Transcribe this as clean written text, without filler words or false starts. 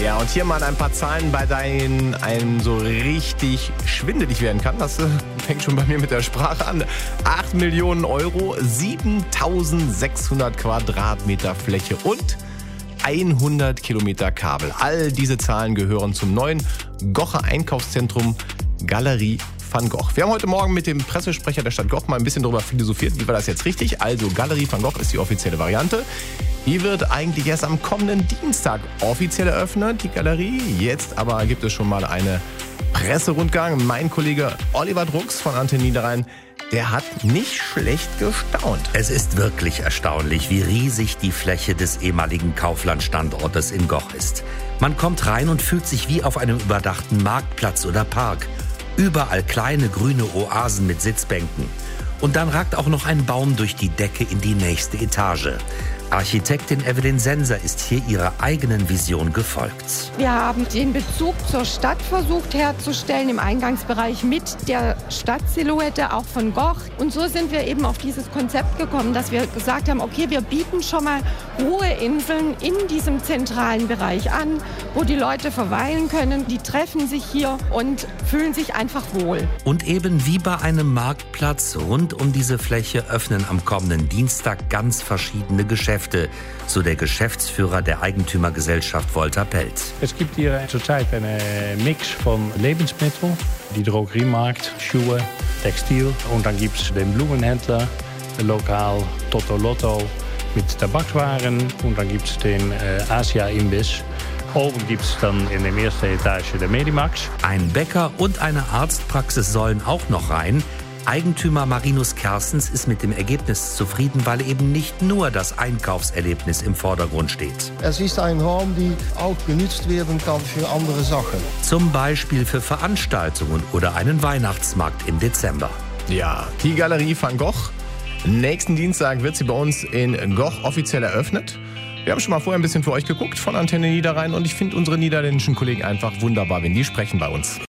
Ja, und hier mal ein paar Zahlen, bei denen einem so richtig schwindelig werden kann. Das fängt schon bei mir mit der Sprache an. 8 Millionen Euro, 7.600 Quadratmeter Fläche und 100 Kilometer Kabel. All diese Zahlen gehören zum neuen Gocher Einkaufszentrum Galerie Van Gogh. Wir haben heute Morgen mit dem Pressesprecher der Stadt Goch mal ein bisschen darüber philosophiert, wie war das jetzt richtig? Also Galerie Van Gogh ist die offizielle Variante. Die wird eigentlich erst am kommenden Dienstag offiziell eröffnet, die Galerie. Jetzt aber gibt es schon mal einen Presserundgang. Mein Kollege Oliver Drucks von Antenne Niederrhein, der hat nicht schlecht gestaunt. Es ist wirklich erstaunlich, wie riesig die Fläche des ehemaligen Kaufland-Standortes in Goch ist. Man kommt rein und fühlt sich wie auf einem überdachten Marktplatz oder Park. Überall kleine grüne Oasen mit Sitzbänken. Und dann ragt auch noch ein Baum durch die Decke in die nächste Etage. Architektin Evelyn Senser ist hier ihrer eigenen Vision gefolgt. Wir haben den Bezug zur Stadt versucht herzustellen im Eingangsbereich mit der Stadtsilhouette, auch von Goch. Und so sind wir eben auf dieses Konzept gekommen, dass wir gesagt haben, okay, wir bieten schon mal Ruheinseln in diesem zentralen Bereich an, wo die Leute verweilen können. Die treffen sich hier und fühlen sich einfach wohl. Und eben wie bei einem Marktplatz rund um diese Fläche öffnen am kommenden Dienstag ganz verschiedene Geschäfte. So der Geschäftsführer der Eigentümergesellschaft Volta Pelt. Es gibt hier zurzeit einen Mix von Lebensmitteln, die Drogeriemarkt, Schuhe, Textil. Und dann gibt es den Blumenhändler, lokal Toto Lotto mit Tabakswaren. Und dann gibt es den Asia-Imbiss. Oben gibt es dann in der ersten Etage der Medimax. Ein Bäcker und eine Arztpraxis sollen auch noch rein. Eigentümer Marinus Kerstens ist mit dem Ergebnis zufrieden, weil eben nicht nur das Einkaufserlebnis im Vordergrund steht. Es ist ein Raum, der auch genutzt werden kann für andere Sachen. Zum Beispiel für Veranstaltungen oder einen Weihnachtsmarkt im Dezember. Ja, die Galerie Van Gogh. Nächsten Dienstag wird sie bei uns in Goch offiziell eröffnet. Wir haben schon mal vorher ein bisschen für euch geguckt von Antenne Niederrhein und ich finde unsere niederländischen Kollegen einfach wunderbar, wenn die sprechen bei uns.